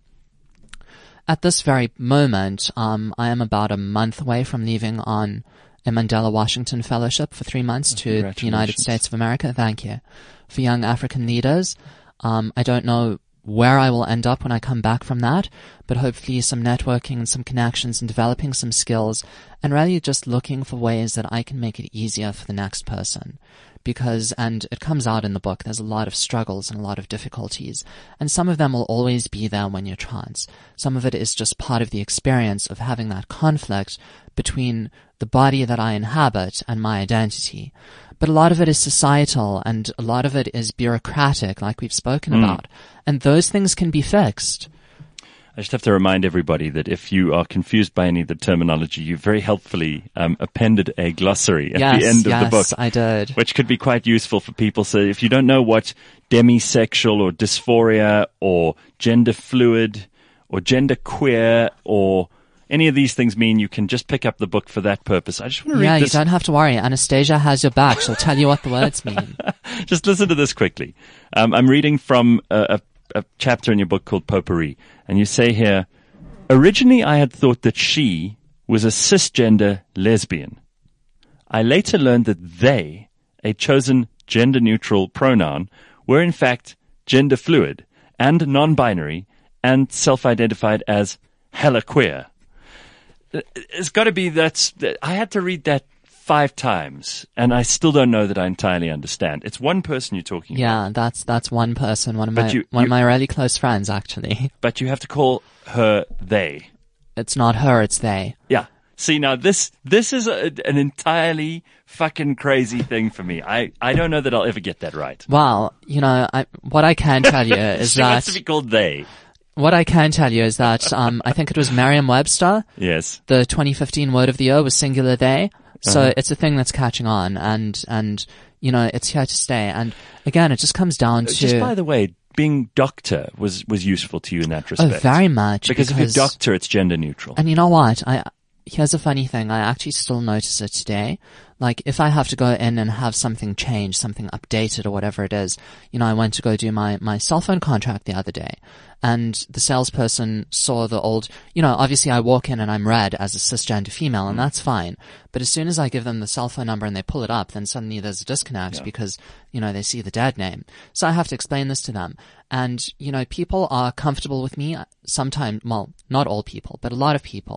At this very moment, I am about a month away from leaving on a Mandela Washington Fellowship for 3 months to the United States of America. Thank you. For young African leaders. I don't know where I will end up when I come back from that, but hopefully some networking and some connections and developing some skills, and really just looking for ways that I can make it easier for the next person. Because, and it comes out in the book, there's a lot of struggles and a lot of difficulties, and some of them will always be there when you're trans. Some of it is just part of the experience of having that conflict between the body that I inhabit and my identity. But a lot of it is societal, and a lot of it is bureaucratic, like we've spoken about, and those things can be fixed. I just have to remind everybody that if you are confused by any of the terminology, you very helpfully appended a glossary at the end of the book. Yes, I did. Which could be quite useful for people. So if you don't know what demisexual or dysphoria or gender fluid or gender queer or any of these things mean, you can just pick up the book for that purpose. I just want to read this. Yeah, you don't have to worry. Anastasia has your back. She'll tell you what the words mean. Just listen to this quickly. I'm reading from a chapter in your book called Potpourri. And you say here, originally I had thought that she was a cisgender lesbian. I later learned that they, a chosen gender-neutral pronoun, were in fact gender fluid and non-binary and self-identified as hella queer. It's got to be I had to read that 5 times, and I still don't know that I entirely understand. It's one person you're talking about. Yeah, that's one person, one of my really close friends, actually. But you have to call her they. It's not her, it's they. Yeah. See, now this is an entirely fucking crazy thing for me. I don't know that I'll ever get that right. Well, what I can tell you is she wants to be called they. What I can tell you is that I think it was Merriam-Webster. Yes. The 2015 word of the year was singular they. So it's a thing that's catching on, and it's here to stay. And again, it just comes down to. Just by the way, being doctor was useful to you in that respect. Oh, very much. Because if you're doctor, it's gender neutral. And you know what? Here's a funny thing. I actually still notice it today. Like, if I have to go in and have something changed, something updated or whatever it is, I went to go do my cell phone contract the other day, and the salesperson saw the old, obviously I walk in and I'm read as a cisgender female, and that's fine. But as soon as I give them the cell phone number and they pull it up, then suddenly there's a disconnect because, they see the dead name. So I have to explain this to them. And, people are comfortable with me sometimes, well, not all people, but a lot of people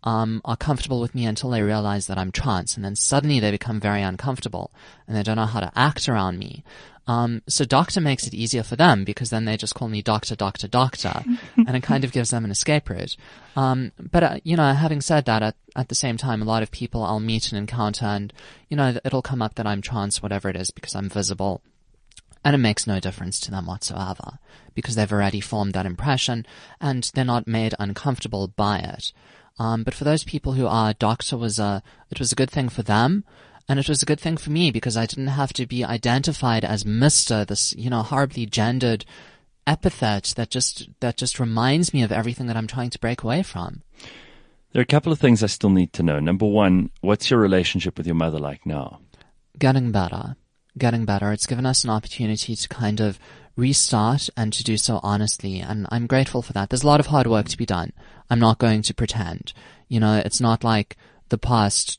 are comfortable with me until they realize that I'm trans, and then suddenly they become very uncomfortable and they don't know how to act around me. So doctor makes it easier for them because then they just call me doctor, doctor, doctor, and it kind of gives them an escape route. But having said that, at the same time, a lot of people I'll meet and encounter, and, it'll come up that I'm trans, whatever it is, because I'm visible. And it makes no difference to them whatsoever because they've already formed that impression and they're not made uncomfortable by it. But for those people who are, doctor it was a good thing for them. And it was a good thing for me because I didn't have to be identified as Mr., this, horribly gendered epithet that just reminds me of everything that I'm trying to break away from. There are a couple of things I still need to know. Number one, what's your relationship with your mother like now? Getting better. It's given us an opportunity to kind of restart and to do so honestly. And I'm grateful for that. There's a lot of hard work to be done. I'm not going to pretend. It's not like the past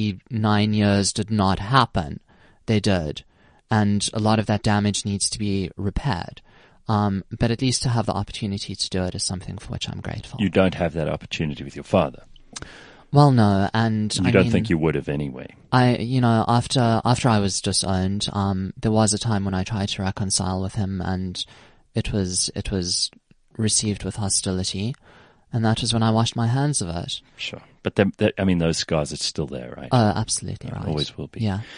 29 years did not happen. They did. And a lot of that damage needs to be repaired. But at least to have the opportunity to do it is something for which I'm grateful. You don't have that opportunity with your father. Well, no, and you don't think you would have anyway. After I was disowned, there was a time when I tried to reconcile with him, and it was received with hostility, and that was when I washed my hands of it. Sure, but those scars are still there, right? Absolutely right. Always will be. Yeah.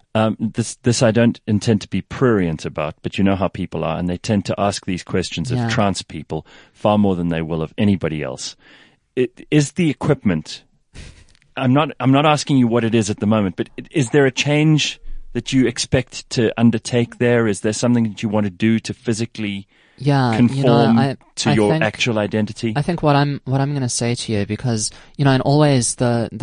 This I don't intend to be prurient about, but you know how people are, and they tend to ask these questions of trans people far more than they will of anybody else. Is the equipment? I'm not asking you what it is at the moment, but is there a change that you expect to undertake there? Is there something that you want to do to physically conform to your actual identity? I think what I'm going to say to you, because, and always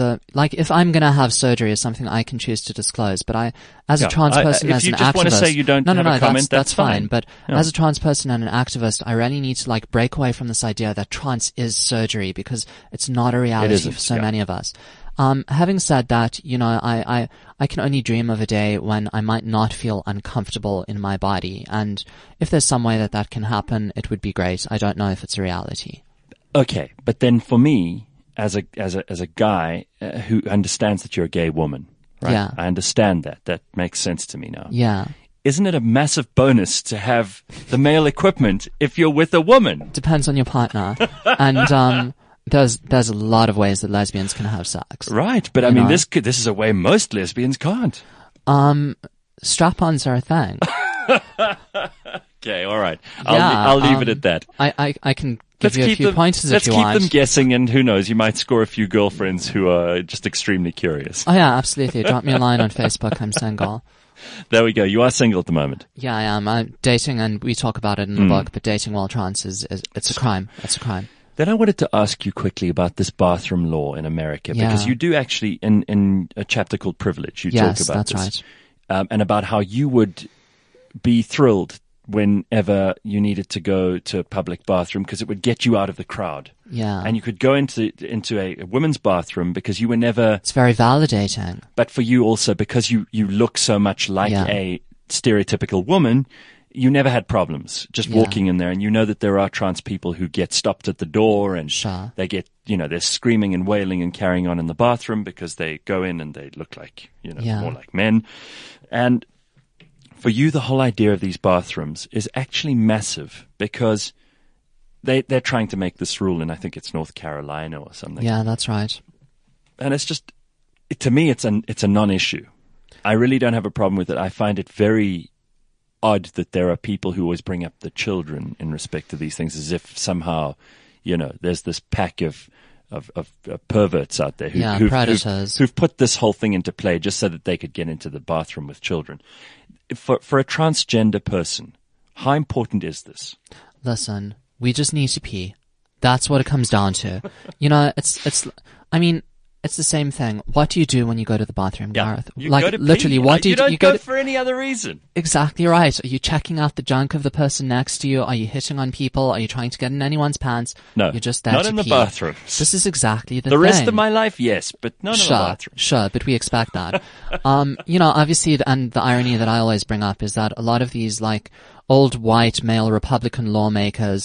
if I'm going to have surgery is something I can choose to disclose, but as a trans person, as an activist. If you just want to say you don't have a comment, that's fine. But as a trans person and an activist, I really need to break away from this idea that trans is surgery, because it's not a reality for so many of us. Having said that, I can only dream of a day when I might not feel uncomfortable in my body. And if there's some way that can happen, it would be great. I don't know if it's a reality. Okay. But then for me, as a guy who understands that you're a gay woman, right? Yeah. I understand that. That makes sense to me now. Yeah. Isn't it a massive bonus to have the male equipment if you're with a woman? Depends on your partner. And, There's a lot of ways that lesbians can have sex. Right, but this is a way most lesbians can't. Strap-ons are a thing. Okay, all right. I'll leave it at that. I can give you a few pointers if you want. Let's keep them guessing, and who knows, you might score a few girlfriends who are just extremely curious. Oh yeah, absolutely. Drop me a line on Facebook. I'm single. There we go. You are single at the moment. Yeah, I am. I'm dating, and we talk about it in the book, but dating while trans it's a crime. It's a crime. Then I wanted to ask you quickly about this bathroom law in America, because you do actually, in a chapter called Privilege, you talk about this. Yes, that's right. And about how you would be thrilled whenever you needed to go to a public bathroom because it would get you out of the crowd. Yeah. And you could go into a women's bathroom because you were never... It's very validating. But for you also, because you look so much like a stereotypical woman... You never had problems just walking in there, and you know that there are trans people who get stopped at the door and they get, they're screaming and wailing and carrying on in the bathroom because they go in and they look like, more like men. And for you, the whole idea of these bathrooms is actually massive because they're trying to make this rule in, I think it's North Carolina or something. Yeah, that's right. And it's just, to me, it's a non-issue. I really don't have a problem with it. I find it very odd that there are people who always bring up the children in respect to these things as if somehow, there's this pack of perverts out there who've put this whole thing into play just so that they could get into the bathroom with children. For a transgender person, how important is this? Listen, we just need to pee. That's what it comes down to. It's the same thing. What do you do when you go to the bathroom, Gareth? You go to literally, pee. What do you do? You don't go for any other reason. Exactly right. Are you checking out the junk of the person next to you? Are you hitting on people? Are you trying to get in anyone's pants? No, you're just there not to in pee. The bathroom. This is exactly the thing. The rest of my life, yes, but not in the bathroom. Sure, but we expect that. Obviously, and the irony that I always bring up is that a lot of these old white male Republican lawmakers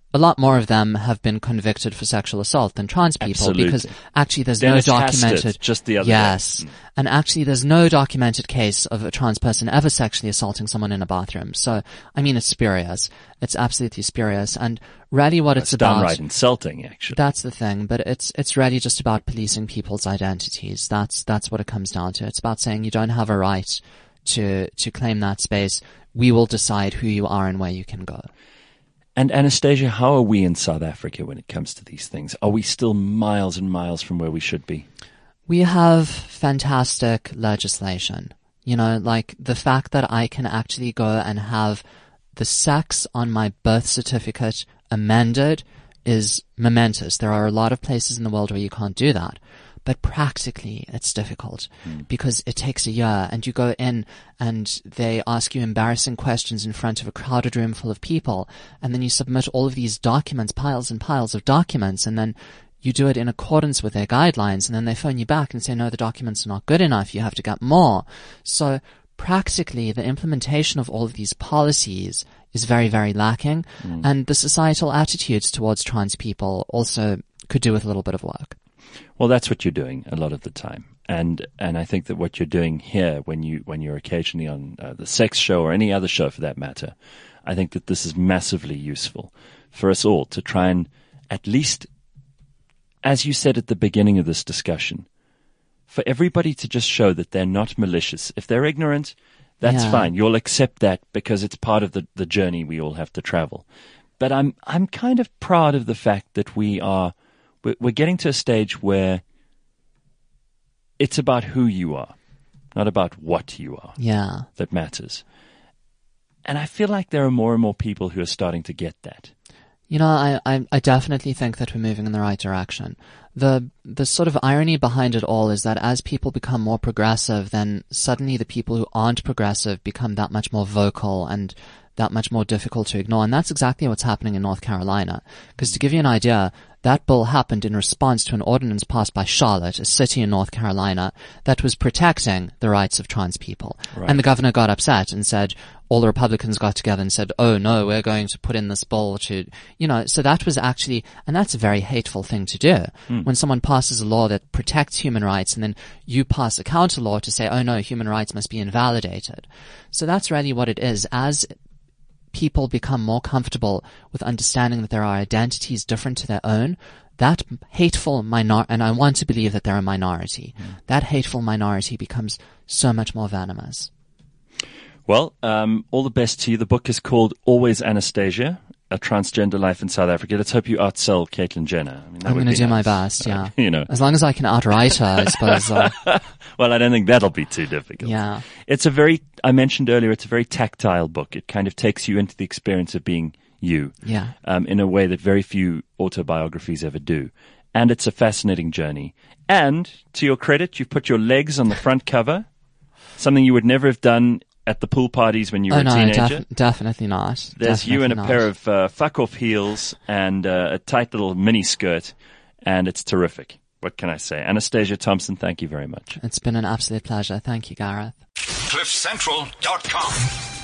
a lot more of them have been convicted for sexual assault than trans people. Absolutely. Because actually there's Dennis no documented, Hastert, just the other yes, day. and actually there's no documented case of a trans person ever sexually assaulting someone in a bathroom. So, I mean, it's spurious. It's absolutely spurious. And really what it's about. Downright insulting, actually. That's the thing, but it's really just about policing people's identities. That's what it comes down to. It's about saying you don't have a right to claim that space. We will decide who you are and where you can go. And Anastasia, how are we in South Africa when it comes to these things? Are we still miles and miles from where we should be? We have fantastic legislation. You know, like the fact that I can actually go and have the sex on my birth certificate amended is momentous. There are a lot of places in the world where you can't do that. But practically, it's difficult because it takes a year, and you go in and they ask you embarrassing questions in front of a crowded room full of people, and then you submit all of these documents, piles and piles of documents, and then you do it in accordance with their guidelines, and then they phone you back and say, no, the documents are not good enough, you have to get more. So practically, the implementation of all of these policies is very, very lacking, and the societal attitudes towards trans people also could do with a little bit of work. Well, that's what you're doing a lot of the time, and I think that what you're doing here, when you're occasionally on the Sex Show or any other show for that matter, I think that this is massively useful for us all to try and at least, as you said at the beginning of this discussion, for everybody to just show that they're not malicious. If they're ignorant, that's fine. You'll accept that because it's part of the journey we all have to travel. But I'm kind of proud of the fact that we're getting to a stage where it's about who you are, not about what you are, that matters. And I feel like there are more and more people who are starting to get that. You know, I definitely think that we're moving in the right direction. The sort of irony behind it all is that as people become more progressive, then suddenly the people who aren't progressive become that much more vocal and that much more difficult to ignore. And that's exactly what's happening in North Carolina. Because to give you an idea, that bill happened in response to an ordinance passed by Charlotte, a city in North Carolina, that was protecting the rights of trans people. Right. And the governor got upset and said, all the Republicans got together and said, oh no, we're going to put in this bill to, so that was actually, and that's a very hateful thing to do. When someone passes a law that protects human rights and then you pass a counter law to say, oh no, human rights must be invalidated. So that's really what it is. As people become more comfortable with understanding that there are identities different to their own, that hateful and I want to believe that they're a minority, that hateful minority becomes so much more venomous. Well, all the best to you. The book is called Always Anastasia, A Transgender Life in South Africa. Let's hope you outsell Caitlyn Jenner. I mean, I'm going to do my best, yeah. As long as I can outwrite her, I suppose. Well, I don't think that'll be too difficult. Yeah. It's I mentioned earlier, it's a very tactile book. It kind of takes you into the experience of being you. Yeah. In a way that very few autobiographies ever do. And it's a fascinating journey. And to your credit, you've put your legs on the front cover, something you would never have done at the pool parties when you were a teenager. Definitely not. There's you in a pair of fuck-off heels and a tight little mini skirt, and it's terrific. What can I say? Anastasia Thompson, thank you very much. It's been an absolute pleasure. Thank you, Gareth. CliffCentral.com